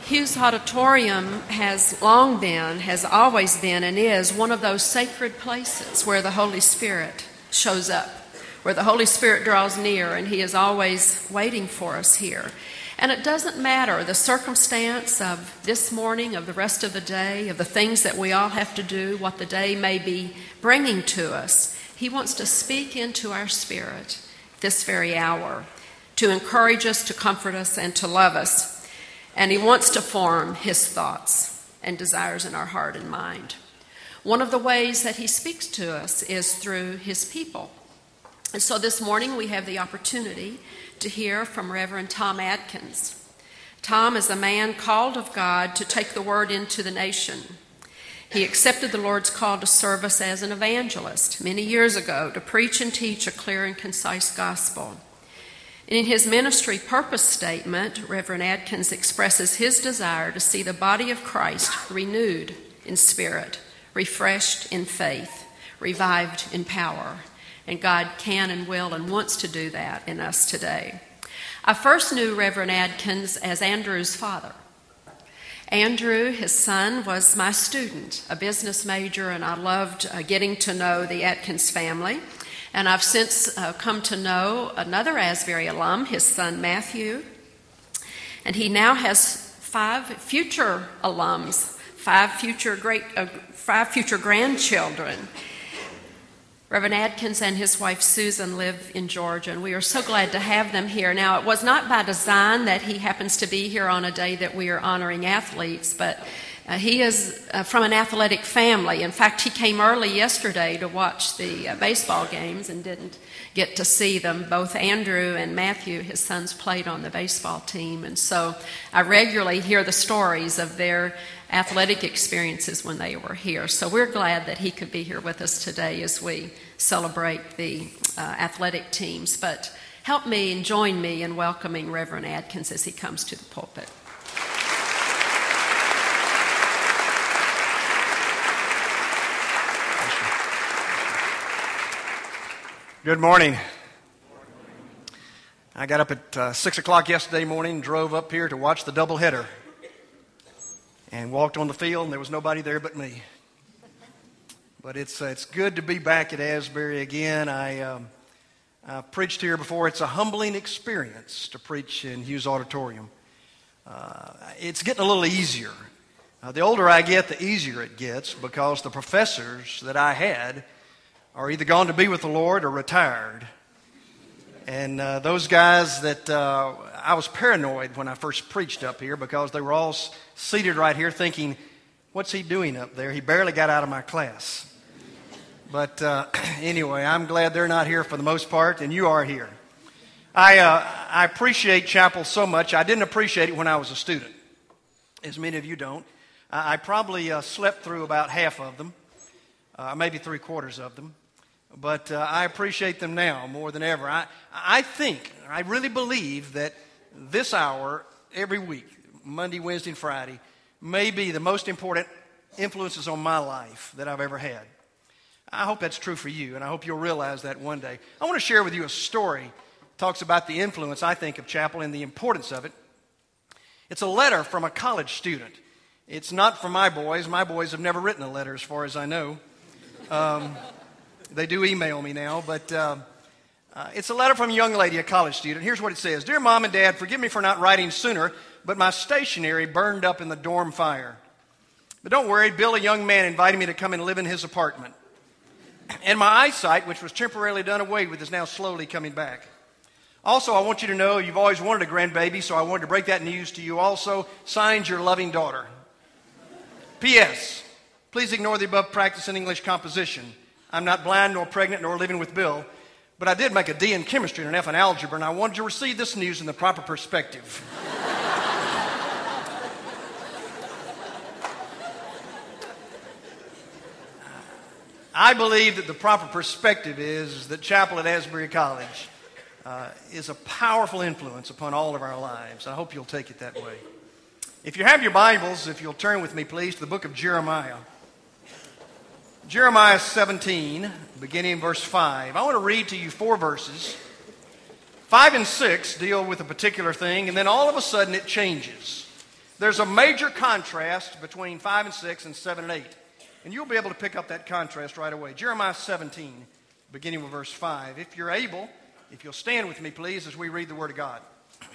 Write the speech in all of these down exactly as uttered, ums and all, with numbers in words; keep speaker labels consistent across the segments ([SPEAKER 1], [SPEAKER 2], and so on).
[SPEAKER 1] Hughes Auditorium has long been, has always been, and is one of those sacred places where the Holy Spirit shows up, where the Holy Spirit draws near, and He is always waiting for us here. And it doesn't matter the circumstance of this morning, of the rest of the day, of the things that we all have to do, what the day may be bringing to us. He wants to speak into our spirit this very hour, to encourage us, to comfort us, and to love us. And He wants to form His thoughts and desires in our heart and mind. One of the ways that He speaks to us is through His people. And so this morning we have the opportunity to hear from Reverend Tom Adkins. Tom is a man called of God to take the word into the nation. He accepted the Lord's call to service as an evangelist many years ago to preach and teach a clear and concise gospel. In his ministry purpose statement, Reverend Adkins expresses his desire to see the body of Christ renewed in spirit, refreshed in faith, revived in power. And God can and will and wants to do that in us today. I first knew Reverend Adkins as Andrew's father. Andrew, his son, was my student, a business major, and I loved uh, getting to know the Adkins family. And I've since uh, come to know another Asbury alum, his son Matthew. And he now has five future alums, five future great, uh, five future grandchildren. Reverend Adkins and his wife Susan live in Georgia, and we are so glad to have them here. Now, it was not by design that he happens to be here on a day that we are honoring athletes, but Uh, he is uh, from an athletic family. In fact, he came early yesterday to watch the uh, baseball games and didn't get to see them. Both Andrew and Matthew, his sons, played on the baseball team. And so I regularly hear the stories of their athletic experiences when they were here. So we're glad that he could be here with us today as we celebrate the uh, athletic teams. But help me and join me in welcoming Reverend Adkins as he comes to the pulpit.
[SPEAKER 2] Good morning. I got up at uh, six o'clock yesterday morning and drove up here to watch the doubleheader and walked on the field, and there was nobody there but me. But it's uh, it's good to be back at Asbury again. I um, I've preached here before. It's a humbling experience to preach in Hughes Auditorium. Uh, it's getting a little easier. Uh, the older I get, the easier it gets, because the professors that I had are either gone to be with the Lord or retired. And uh, those guys that uh, I was paranoid when I first preached up here, because they were all s- seated right here thinking, what's he doing up there? He barely got out of my class. But uh, anyway, I'm glad they're not here for the most part, and you are here. I, uh, I appreciate chapel so much. I didn't appreciate it when I was a student, as many of you don't. I, I probably uh, slept through about half of them, uh, maybe three quarters of them. But uh, I appreciate them now more than ever. I, I think, I really believe that this hour every week, Monday, Wednesday, and Friday, may be the most important influences on my life that I've ever had. I hope that's true for you, and I hope you'll realize that one day. I want to share with you a story that talks about the influence, I think, of chapel and the importance of it. It's a letter from a college student. It's not from my boys. My boys have never written a letter, as far as I know. Um... They do email me now, but uh, uh, it's a letter from a young lady, a college student. Here's what it says. Dear Mom and Dad, forgive me for not writing sooner, but my stationery burned up in the dorm fire. But don't worry, Bill, a young man, invited me to come and live in his apartment. And my eyesight, which was temporarily done away with, is now slowly coming back. Also, I want you to know you've always wanted a grandbaby, so I wanted to break that news to you also. Signed, your loving daughter. P S. Please ignore the above practice in English composition. I'm not blind nor pregnant nor living with Bill, but I did make a D in chemistry and an F in algebra, and I wanted to receive this news in the proper perspective. I believe that the proper perspective is that chapel at Asbury College uh, is a powerful influence upon all of our lives. I hope you'll take it that way. If you have your Bibles, if you'll turn with me, please, to the book of Jeremiah. Jeremiah seventeen, beginning in verse five. I want to read to you four verses. Five and six deal with a particular thing, and then all of a sudden it changes. There's a major contrast between five and six and seven and eight. And you'll be able to pick up that contrast right away. Jeremiah seventeen, beginning with verse five. If you're able, if you'll stand with me, please, as we read the Word of God.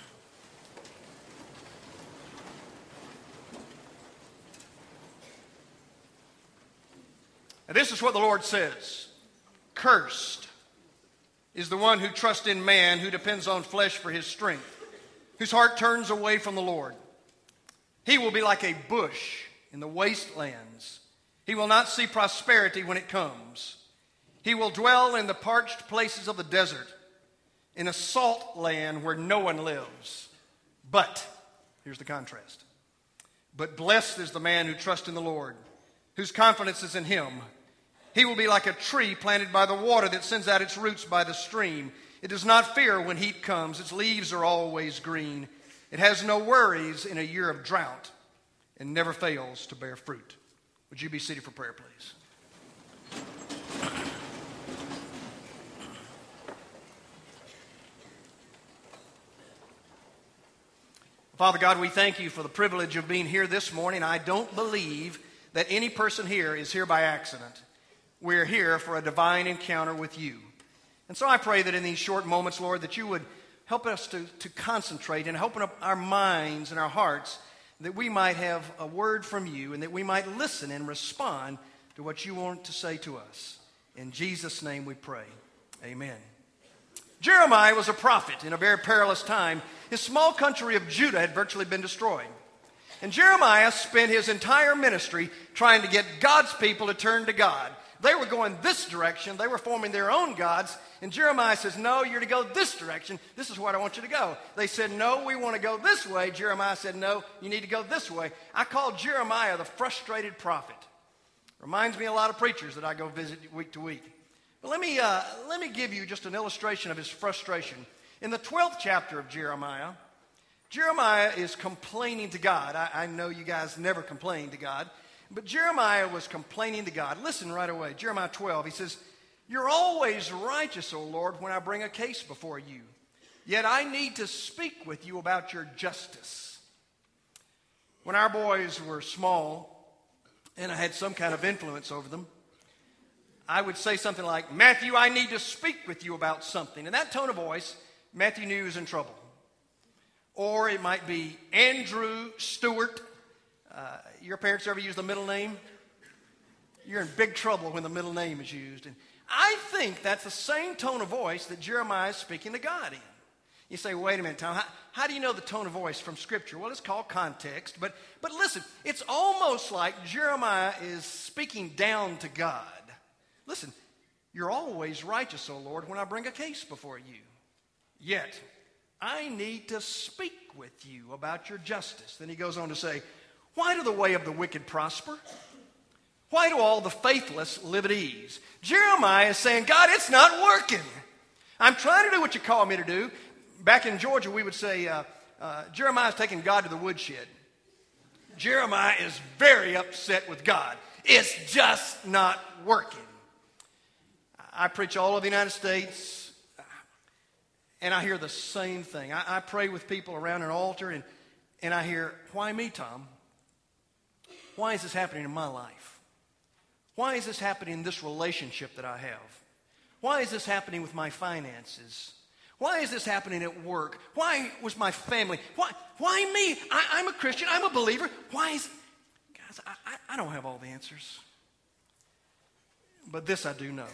[SPEAKER 2] And this is what the Lord says. Cursed is the one who trusts in man, who depends on flesh for his strength, whose heart turns away from the Lord. He will be like a bush in the wastelands. He will not see prosperity when it comes. He will dwell in the parched places of the desert, in a salt land where no one lives. But, here's the contrast, but blessed is the man who trusts in the Lord, whose confidence is in him. He will be like a tree planted by the water that sends out its roots by the stream. It does not fear when heat comes. Its leaves are always green. It has no worries in a year of drought and never fails to bear fruit. Would you be seated for prayer, please? Father God, we thank you for the privilege of being here this morning. I don't believe that any person here is here by accident. We're here for a divine encounter with you. And so I pray that in these short moments, Lord, that you would help us to, to concentrate and open up our minds and our hearts, that we might have a word from you and that we might listen and respond to what you want to say to us. In Jesus' name we pray. Amen. Jeremiah was a prophet in a very perilous time. His small country of Judah had virtually been destroyed. And Jeremiah spent his entire ministry trying to get God's people to turn to God. They were going this direction. They were forming their own gods. And Jeremiah says, no, you're to go this direction. This is what I want you to go. They said, no, we want to go this way. Jeremiah said, no, you need to go this way. I call Jeremiah the frustrated prophet. Reminds me of a lot of preachers that I go visit week to week. But let me, uh, let me give you just an illustration of his frustration. In the twelfth chapter of Jeremiah, Jeremiah is complaining to God. I, I know you guys never complain to God. But Jeremiah was complaining to God. Listen right away. Jeremiah twelve, he says, you're always righteous, O Lord, when I bring a case before you. Yet I need to speak with you about your justice. When our boys were small and I had some kind of influence over them, I would say something like, Matthew, I need to speak with you about something. In that tone of voice, Matthew knew he was in trouble. Or it might be Andrew Stewart. Uh, your parents ever use the middle name? You're in big trouble when the middle name is used. And I think that's the same tone of voice that Jeremiah is speaking to God in. You say, wait a minute, Tom, how, how do you know the tone of voice from Scripture? Well, it's called context. But, but listen, it's almost like Jeremiah is speaking down to God. Listen, you're always righteous, O Lord, when I bring a case before you. Yet, I need to speak with you about your justice. Then he goes on to say, why do the way of the wicked prosper? Why do all the faithless live at ease? Jeremiah is saying, God, it's not working. I'm trying to do what you call me to do. Back in Georgia, we would say, uh, uh, Jeremiah's taking God to the woodshed. Jeremiah is very upset with God. It's just not working. I preach all over the United States, and I hear the same thing. I, I pray with people around an altar, and, and I hear, why me, Tom? Why is this happening in my life? Why is this happening in this relationship that I have? Why is this happening with my finances? Why is this happening at work? Why was my family? Why, why me? I, I'm a Christian. I'm a believer. Why is... Guys, I, I, I don't have all the answers. But this I do know.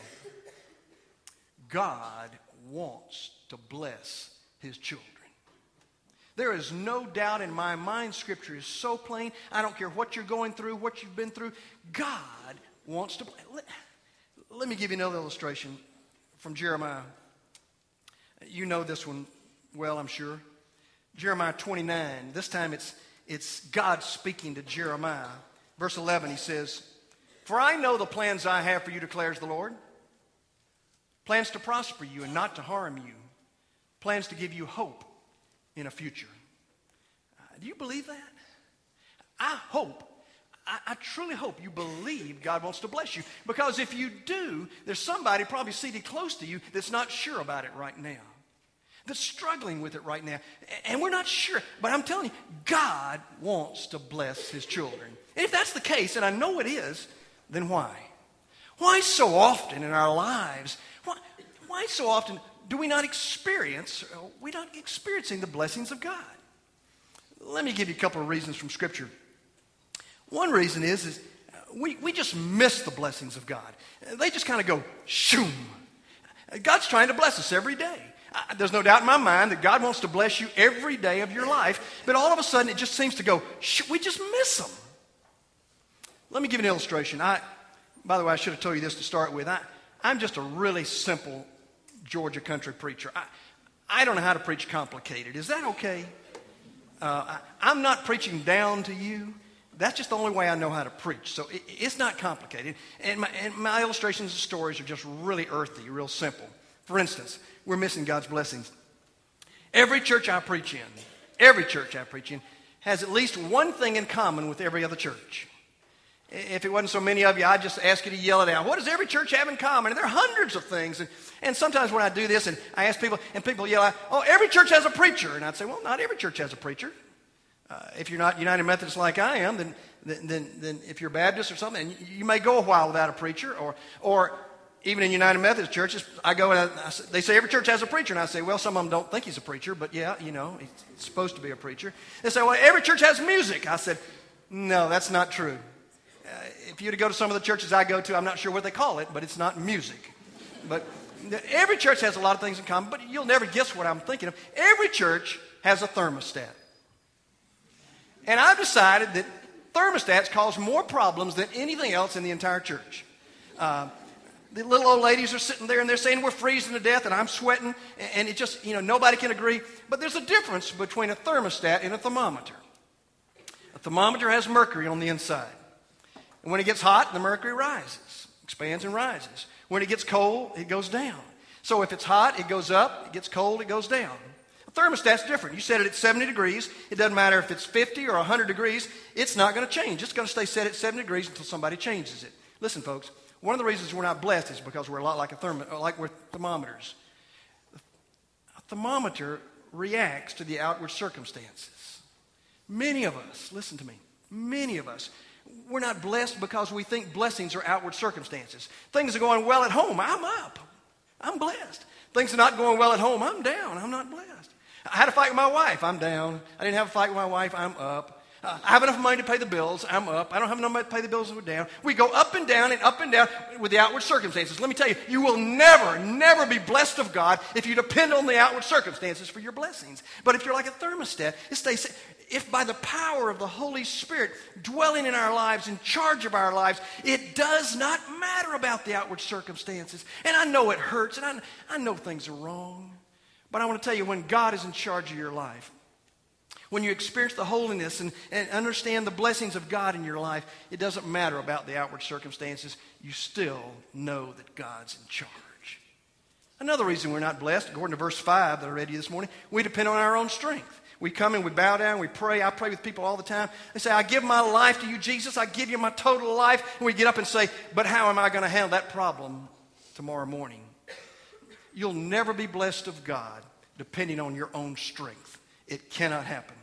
[SPEAKER 2] God wants to bless his children. There is no doubt in my mind. Scripture is so plain. I don't care what you're going through, what you've been through. God wants to bless. Let, let me give you another illustration from Jeremiah. You know this one well, I'm sure. Jeremiah twenty-nine. This time it's, it's God speaking to Jeremiah. Verse eleven, he says, for I know the plans I have for you, declares the Lord. Plans to prosper you and not to harm you. Plans to give you hope in a future. Uh, do you believe that? I hope, I, I truly hope you believe God wants to bless you. Because if you do, there's somebody probably seated close to you that's not sure about it right now. that's struggling with it right now. And we're not sure. But I'm telling you, God wants to bless his children. And if that's the case, and I know it is, then why? Why so often in our lives, why, why so often do we not experience, we're not experiencing the blessings of God? Let me give you a couple of reasons from Scripture. One reason is, is we, we just miss the blessings of God. They just kind of go, shoom. God's trying to bless us every day. There's no doubt in my mind that God wants to bless you every day of your life, but all of a sudden it just seems to go, shh, we just miss them. Let me give you an illustration. I, by the way, I should have told you this to start with. I, I'm just a really simple Georgia country preacher. I, I don't know how to preach complicated. Is that okay? Uh, I, I'm not preaching down to you. That's just the only way I know how to preach. So it, it's not complicated. And my, and my illustrations and stories are just really earthy, real simple. For instance, we're missing God's blessings. Every church I preach in, every church I preach in, has at least one thing in common with every other church. If it wasn't so many of you, I'd just ask you to yell it out. What does every church have in common? And there are hundreds of things. And, and sometimes when I do this and I ask people, and people yell out, oh, every church has a preacher. And I'd say, well, not every church has a preacher. Uh, if you're not United Methodist like I am, then, then, then, then if you're Baptist or something, you, you may go a while without a preacher. Or, or even in United Methodist churches, I go and I, I, they say every church has a preacher. And I say, well, some of them don't think he's a preacher, but yeah, you know, he's supposed to be a preacher. They say, well, every church has music. I said, no, that's not true. Uh, if you were to go to some of the churches I go to, I'm not sure what they call it, but it's not music. But every church has a lot of things in common, but you'll never guess what I'm thinking of. Every church has a thermostat. And I've decided that thermostats cause more problems than anything else in the entire church. Uh, the little old ladies are sitting there and they're saying we're freezing to death and I'm sweating, and it just, you know, nobody can agree. But there's a difference between a thermostat and a thermometer. A thermometer has mercury on the inside. And when it gets hot, the mercury rises, expands and rises. When it gets cold, it goes down. So if it's hot, it goes up. It gets cold, it goes down. A thermostat's different. You set it at seventy degrees. It doesn't matter if it's fifty or one hundred degrees. It's not going to change. It's going to stay set at seventy degrees until somebody changes it. Listen, folks, one of the reasons we're not blessed is because we're a lot like a therm- like we're thermometers. A thermometer reacts to the outward circumstances. Many of us, listen to me, many of us, we're not blessed because we think blessings are outward circumstances. Things are going well at home, I'm up. I'm blessed. Things are not going well at home, I'm down. I'm not blessed. I had a fight with my wife, I'm down. I didn't have a fight with my wife, I'm up. Uh, I have enough money to pay the bills, I'm up. I don't have enough money to pay the bills, we're down. We go up and down and up and down with the outward circumstances. Let me tell you, you will never, never be blessed of God if you depend on the outward circumstances for your blessings. But if you're like a thermostat, it stays. If by the power of the Holy Spirit dwelling in our lives, in charge of our lives, it does not matter about the outward circumstances. And I know it hurts, and I, I know things are wrong. But I want to tell you, when God is in charge of your life, when you experience the holiness and, and understand the blessings of God in your life, it doesn't matter about the outward circumstances. You still know that God's in charge. Another reason we're not blessed, according to verse five that I read to you this morning, we depend on our own strength. We come and we bow down, we pray. I pray with people all the time. They say, I give my life to you, Jesus. I give you my total life. And we get up and say, but how am I going to handle that problem tomorrow morning? You'll never be blessed of God depending on your own strength. It cannot happen.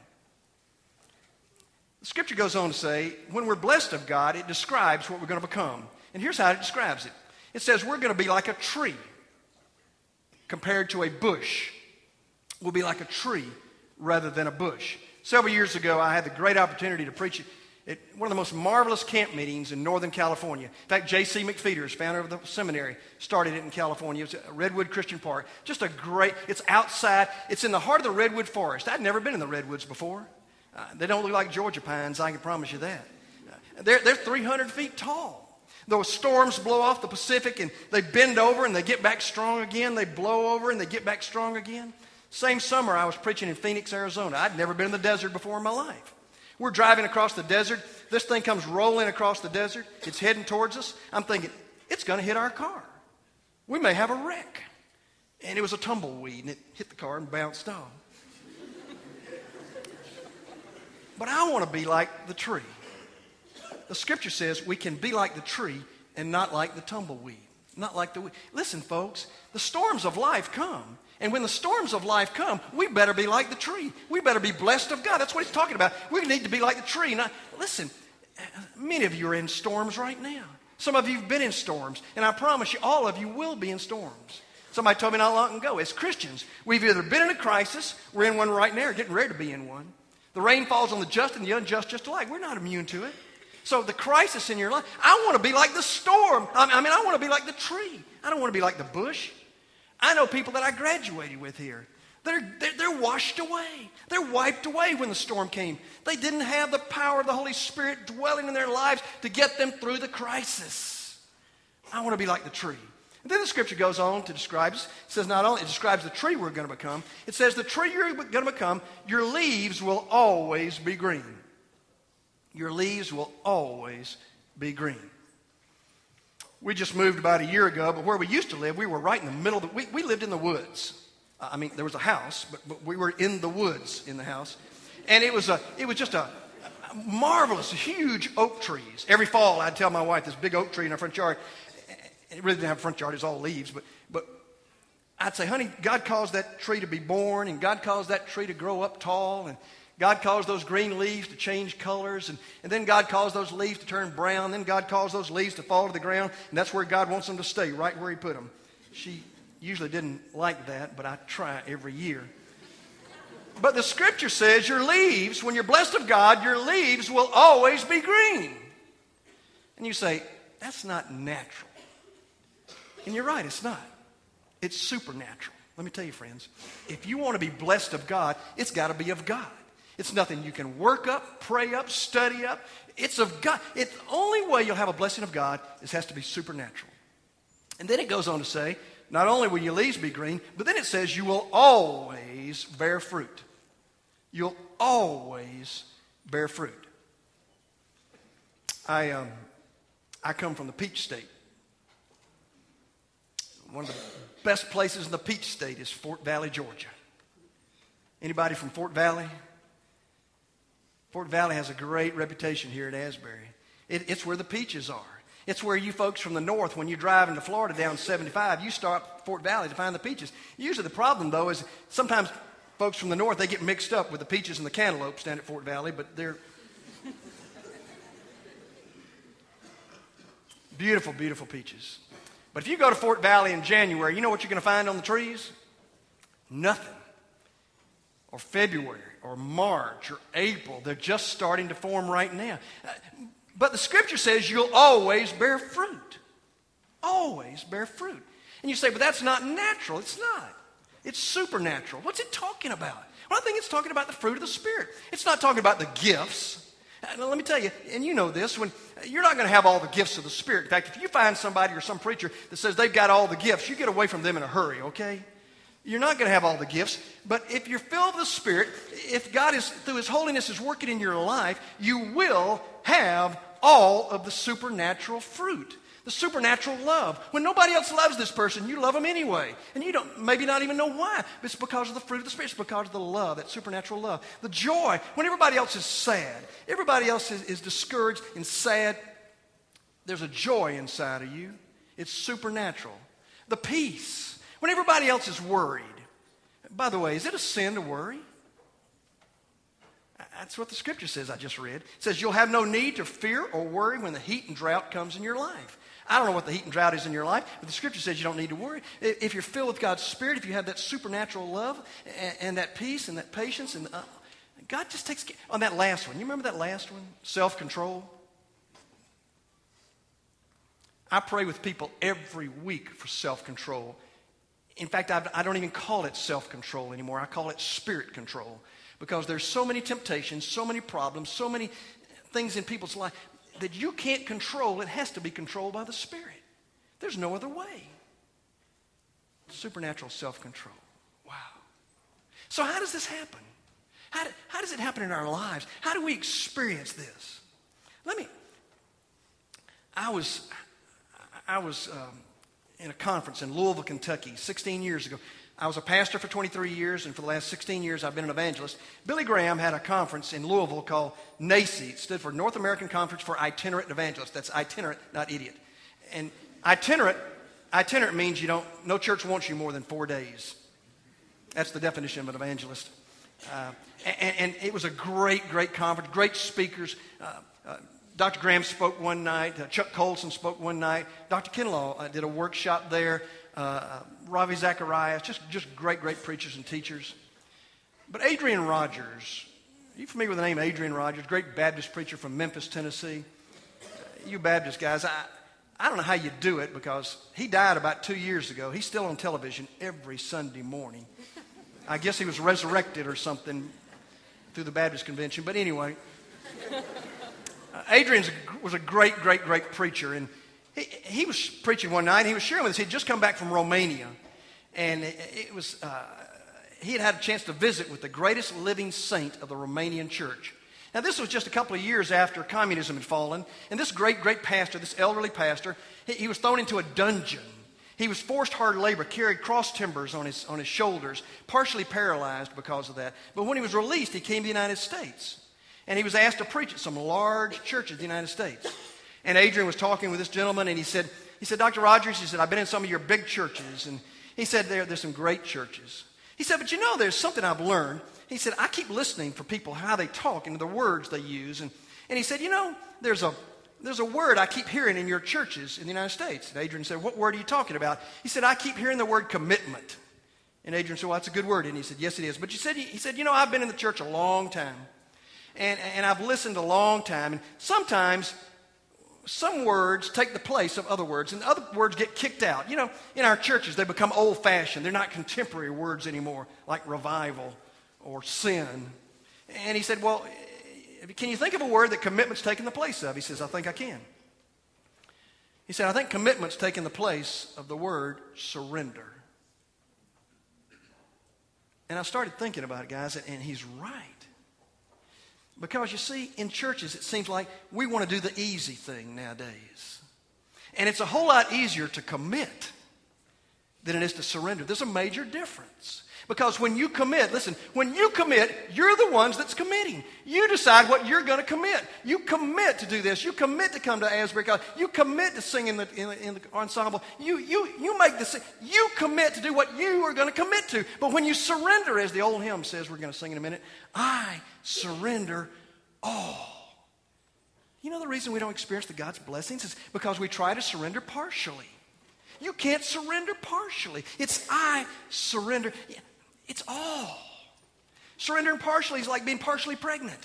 [SPEAKER 2] The scripture goes on to say, when we're blessed of God, it describes what we're going to become. And here's how it describes it. It says we're going to be like a tree compared to a bush. We'll be like a tree rather than a bush. Several years ago, I had the great opportunity to preach at one of the most marvelous camp meetings in Northern California. In fact, J C McPheeters, founder of the seminary, started it in California. It was at Redwood Christian Park. Just a great, it's outside. It's in the heart of the Redwood Forest. I'd never been in the Redwoods before. Uh, they don't look like Georgia pines, I can promise you that. Uh, they're, they're three hundred feet tall. Those storms blow off the Pacific and they bend over and they get back strong again. They blow over and they get back strong again. Same summer, I was preaching in Phoenix, Arizona. I'd never been in the desert before in my life. We're driving across the desert. This thing comes rolling across the desert. It's heading towards us. I'm thinking, it's going to hit our car. We may have a wreck. And it was a tumbleweed, and it hit the car and bounced off. But I want to be like the tree. The scripture says we can be like the tree and not like the tumbleweed. Not like the weed. Listen, folks, the storms of life come. And when the storms of life come, we better be like the tree. We better be blessed of God. That's what he's talking about. We need to be like the tree. Now, listen, many of you are in storms right now. Some of you have been in storms, and I promise you, all of you will be in storms. Somebody told me not long ago, as Christians, we've either been in a crisis, we're in one right now, or getting ready to be in one. The rain falls on the just and the unjust just alike. We're not immune to it. So the crisis in your life, I want to be like the storm. I mean, I want to be like the tree. I don't want to be like the bush. I know people that I graduated with here. They're, they're, they're washed away. They're wiped away when the storm came. They didn't have the power of the Holy Spirit dwelling in their lives to get them through the crisis. I want to be like the tree. And then the scripture goes on to describe us. It says not only, it describes the tree we're going to become. It says the tree you're going to become, your leaves will always be green. Your leaves will always be green. We just moved about a year ago, but where we used to live, we were right in the middle of the, we, we lived in the woods. I mean, there was a house, but, but we were in the woods in the house. And it was a, it was just a, a marvelous, huge oak trees. Every fall, I'd tell my wife, this big oak tree in our front yard, it really didn't have a front yard, it was all leaves, but, but I'd say, honey, God caused that tree to be born, and God caused that tree to grow up tall, and God caused those green leaves to change colors, and, and then God caused those leaves to turn brown, then God caused those leaves to fall to the ground, and that's where God wants them to stay, right where he put them. She usually didn't like that, but I try every year. But the scripture says your leaves, when you're blessed of God, your leaves will always be green. And you say, that's not natural. And you're right, it's not. It's supernatural. Let me tell you, friends, if you want to be blessed of God, it's got to be of God. It's nothing you can work up, pray up, study up. It's of God. It's the only way you'll have a blessing of God is has to be supernatural. And then it goes on to say, not only will your leaves be green, but then it says you will always bear fruit. You'll always bear fruit. I um, I come from the Peach State. One of the best places in the Peach State is Fort Valley, Georgia. Anybody from Fort Valley? Fort Valley has a great reputation here at Asbury. It, it's where the peaches are. It's where you folks from the north, when you drive into Florida down seventy-five, you stop at Fort Valley to find the peaches. Usually the problem, though, is sometimes folks from the north, they get mixed up with the peaches and the cantaloupes down at Fort Valley, but they're beautiful, beautiful peaches. But if you go to Fort Valley in January, you know what you're going to find on the trees? Nothing. Or February, or March, or April. They're just starting to form right now. But the scripture says you'll always bear fruit. Always bear fruit. And you say, but that's not natural. It's not. It's supernatural. What's it talking about? Well, I think it's talking about the fruit of the Spirit. It's not talking about the gifts. Now, let me tell you, and you know this, when you're not going to have all the gifts of the Spirit. In fact, if you find somebody or some preacher that says they've got all the gifts, you get away from them in a hurry, okay? You're not going to have all the gifts, but if you're filled with the Spirit, if God is, through His holiness, is working in your life, you will have all of the supernatural fruit. The supernatural love. When nobody else loves this person, you love them anyway. And you don't maybe not even know why. But it's because of the fruit of the Spirit. It's because of the love, that supernatural love. The joy. When everybody else is sad, everybody else is, is discouraged and sad, there's a joy inside of you. It's supernatural. The peace. When everybody else is worried. By the way, is it a sin to worry? That's what the scripture says I just read. It says you'll have no need to fear or worry when the heat and drought comes in your life. I don't know what the heat and drought is in your life, but the scripture says you don't need to worry. If you're filled with God's Spirit, if you have that supernatural love and, and that peace and that patience, and uh, God just takes care. On that last one, you remember that last one? Self-control. I pray with people every week for self-control. In fact, I, I don't even call it self-control anymore. I call it spirit control. Because there's so many temptations, so many problems, so many things in people's life that you can't control. It has to be controlled by the Spirit. There's no other way. Supernatural self-control. Wow. So how does this happen? How, do, how does it happen in our lives? How do we experience this? Let me, I was, I was um, in a conference in Louisville, Kentucky, sixteen years ago. I was a pastor for twenty-three years, and for the last sixteen years, I've been an evangelist. Billy Graham had a conference in Louisville called NACE. It stood for North American Conference for Itinerant Evangelists. That's itinerant, not idiot. And itinerant, itinerant means you don't, no church wants you more than four days. That's the definition of an evangelist. Uh, and, and it was a great, great conference, great speakers. Uh, uh, Doctor Graham spoke one night. Uh, Chuck Colson spoke one night. Doctor Kinlaw uh, did a workshop there. Uh, uh, Ravi Zacharias, just, just great, great preachers and teachers. But Adrian Rogers, are you familiar with the name Adrian Rogers? Great Baptist preacher from Memphis, Tennessee. Uh, you Baptist guys, I, I don't know how you do it because he died about two years ago. He's still on television every Sunday morning. I guess he was resurrected or something through the Baptist convention. But anyway, uh, Adrian was a great, great, great preacher. And he, he was preaching one night. And he was sharing with us. He'd just come back from Romania. And it, it was uh, he had had a chance to visit with the greatest living saint of the Romanian church. Now, this was just a couple of years after communism had fallen. And this great, great pastor, this elderly pastor, he, he was thrown into a dungeon. He was forced hard labor, carried cross timbers on his, on his shoulders, partially paralyzed because of that. But when he was released, he came to the United States. And he was asked to preach at some large churches in the United States. And Adrian was talking with this gentleman, and he said, he said, Doctor Rogers, he said, I've been in some of your big churches. And he said, there, there's some great churches. He said, but you know, there's something I've learned. He said, I keep listening for people, how they talk and the words they use. And, and he said, you know, there's a There's a word I keep hearing in your churches in the United States. And Adrian said, what word are you talking about? He said, I keep hearing the word commitment. And Adrian said, well, that's a good word. And he said, yes, it is. But you said, he said, you know, I've been in the church a long time. And, and I've listened a long time. And sometimes some words take the place of other words. And other words get kicked out. You know, in our churches, they become old-fashioned. They're not contemporary words anymore, like revival or sin. And he said, well, can you think of a word that commitment's taken the place of? He says, I think I can. He said, I think commitment's taken the place of the word surrender. And I started thinking about it, guys, and he's right. Because you see, in churches, it seems like we want to do the easy thing nowadays. And it's a whole lot easier to commit than it is to surrender. There's a major difference. Because when you commit, listen, when you commit, you're the ones that's committing. You decide what you're going to commit. You commit to do this. You commit to come to Asbury College. You commit to sing in the, in the, in the ensemble. You, you, you make the, you commit to do what you are going to commit to. But when you surrender, as the old hymn says, we're going to sing in a minute, I surrender all. You know the reason we don't experience the God's blessings is because we try to surrender partially. You can't surrender partially. It's I surrender. It's all. Surrendering partially is like being partially pregnant.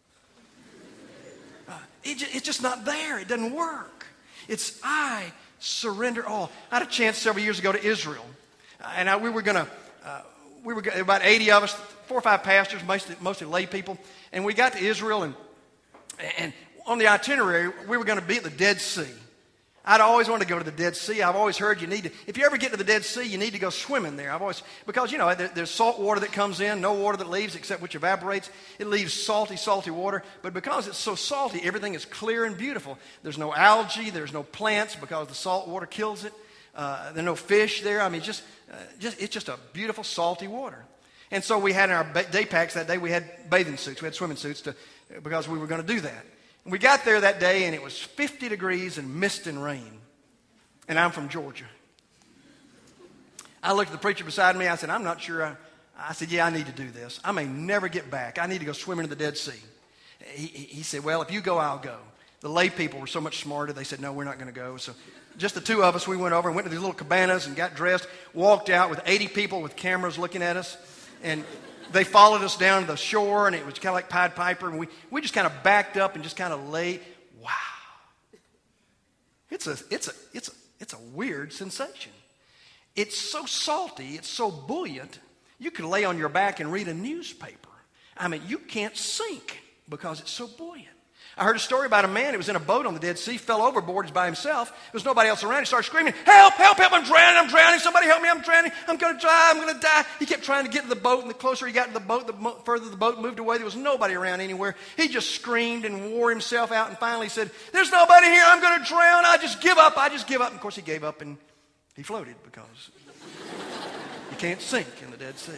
[SPEAKER 2] Uh, it just, it's just not there. It doesn't work. It's I surrender all. I had a chance several years ago to Israel. Uh, and I, we were going to, uh, we were about eighty of us, four or five pastors, mostly, mostly lay people. And we got to Israel, and, and on the itinerary, we were going to be at the Dead Sea. I'd always wanted to go to the Dead Sea. I've always heard you need to, if you ever get to the Dead Sea, you need to go swimming there. I've always, because, you know, there, there's salt water that comes in, no water that leaves except which evaporates. It leaves salty, salty water. But because it's so salty, everything is clear and beautiful. There's no algae, there's no plants because the salt water kills it. Uh, there are no fish there. I mean, just, uh, just it's just a beautiful, salty water. And so we had in our day packs that day, we had bathing suits. We had swimming suits to, because we were going to do that. We got there that day, and it was fifty degrees and mist and rain. And I'm from Georgia. I looked at the preacher beside me. I said, I'm not sure. I, I said, yeah, I need to do this. I may never get back. I need to go swimming in the Dead Sea. He, he said, well, if you go, I'll go. The lay people were so much smarter. They said, no, we're not going to go. So just the two of us, we went over and went to these little cabanas and got dressed, walked out with eighty people with cameras looking at us. And they followed us down to the shore, and it was kind of like Pied Piper. And we, we just kind of backed up and just kind of lay. Wow. It's a, it's a, it's a, it's a weird sensation. It's so salty. It's so buoyant. You could lay on your back and read a newspaper. I mean, you can't sink because it's so buoyant. I heard a story about a man who was in a boat on the Dead Sea, fell overboard, he's by himself. There was nobody else around. He started screaming, help, help, help, I'm drowning, I'm drowning. Somebody help me, I'm drowning. I'm going to die, I'm going to die. He kept trying to get to the boat, and the closer he got to the boat, the mo- further the boat moved away. There was nobody around anywhere. He just screamed and wore himself out, and finally said, there's nobody here, I'm going to drown. I just give up, I just give up. And of course, he gave up, and he floated because you can't sink in the Dead Sea.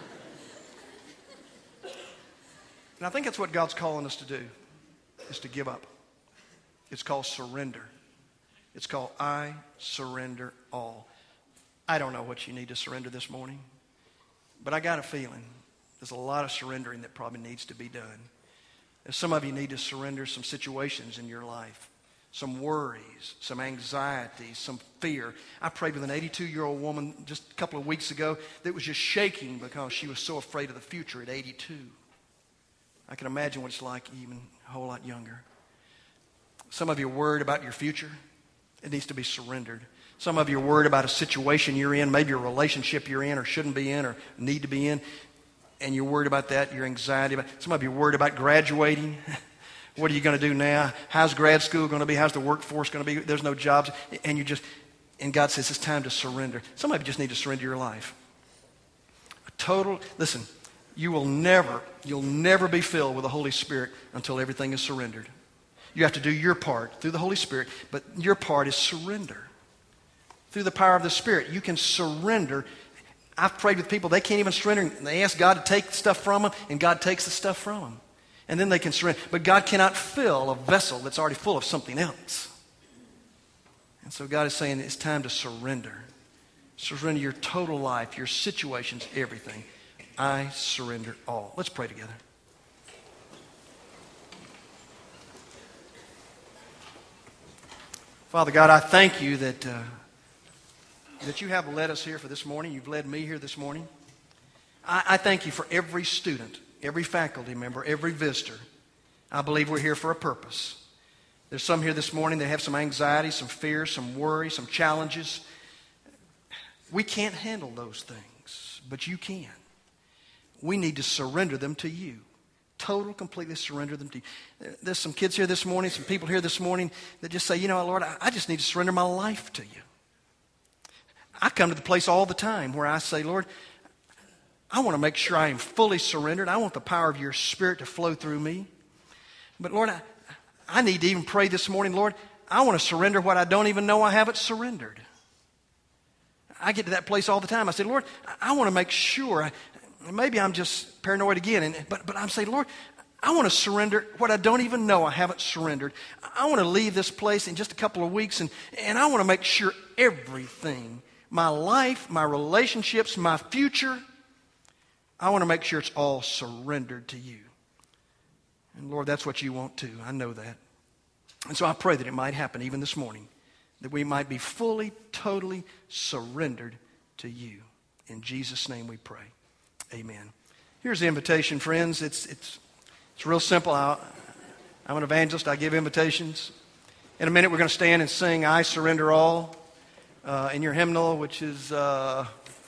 [SPEAKER 2] And I think that's what God's calling us to do, is to give up. It's called surrender. It's called I surrender all. I don't know what you need to surrender this morning. But I got a feeling there's a lot of surrendering that probably needs to be done. And some of you need to surrender some situations in your life, some worries, some anxieties, some fear. I prayed with an eighty-two-year-old woman just a couple of weeks ago that was just shaking because she was so afraid of the future at eighty-two. I can imagine what it's like even a whole lot younger. Some of you are worried about your future. It needs to be surrendered. Some of you are worried about a situation you're in, maybe a relationship you're in or shouldn't be in or need to be in, and you're worried about that, your anxiety about. Some of you are worried about graduating. What are you going to do now? How's grad school going to be? How's the workforce going to be? There's no jobs. And you just, and God says it's time to surrender. Some of you just need to surrender your life. A total, listen, you will never, you'll never be filled with the Holy Spirit until everything is surrendered. You have to do your part through the Holy Spirit, but your part is surrender. Through the power of the Spirit, you can surrender. I've prayed with people, they can't even surrender. They ask God to take stuff from them, and God takes the stuff from them. And then they can surrender. But God cannot fill a vessel that's already full of something else. And so God is saying it's time to surrender. Surrender your total life, your situations, everything. I surrender all. Let's pray together. Father God, I thank you that... Uh, that you have led us here for this morning. You've led me here this morning. I, I thank you for every student, every faculty member, every visitor. I believe we're here for a purpose. There's some here this morning that have some anxiety, some fear, some worry, some challenges. We can't handle those things, but you can. We need to surrender them to you. Total, completely surrender them to you. There's some kids here this morning, some people here this morning that just say, you know, Lord, I, I just need to surrender my life to you. I come to the place all the time where I say, Lord, I want to make sure I am fully surrendered. I want the power of your Spirit to flow through me. But Lord, I, I need to even pray this morning, Lord, I want to surrender what I don't even know I haven't surrendered. I get to that place all the time. I say, Lord, I, I want to make sure. I, maybe I'm just paranoid again, and, but, but I'm saying, Lord, I want to surrender what I don't even know I haven't surrendered. I want to leave this place in just a couple of weeks, and, and I want to make sure everything, my life, my relationships, my future, I want to make sure it's all surrendered to you. And Lord, that's what you want too. I know that. And so I pray that it might happen even this morning, that we might be fully, totally surrendered to you. In Jesus' name we pray. Amen. Here's the invitation, friends. It's, it's, it's real simple. I, I'm an evangelist. I give invitations. In a minute, we're going to stand and sing I Surrender All. Uh, in your hymnal, which is uh,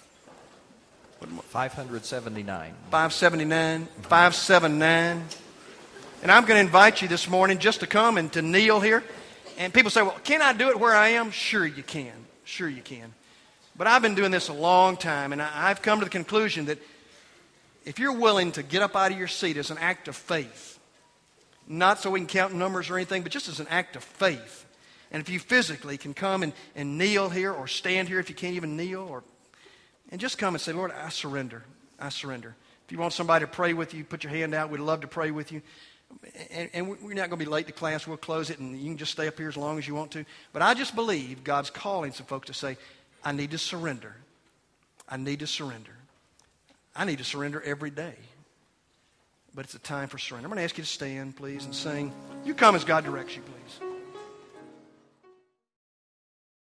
[SPEAKER 3] five seventy-nine.
[SPEAKER 2] five seventy-nine. five seventy-nine. And I'm going to invite you this morning just to come and to kneel here. And people say, well, can I do it where I am? Sure you can. Sure you can. But I've been doing this a long time, and I, I've come to the conclusion that if you're willing to get up out of your seat as an act of faith, not so we can count numbers or anything, but just as an act of faith, and if you physically can come and, and kneel here or stand here if you can't even kneel, or and just come and say, Lord, I surrender. I surrender. If you want somebody to pray with you, put your hand out. We'd love to pray with you. And, and we're not going to be late to class. We'll close it, and you can just stay up here as long as you want to. But I just believe God's calling some folks to say, I need to surrender. I need to surrender. I need to surrender every day. But it's a time for surrender. I'm going to ask you to stand, please, and sing. You come as God directs you, please.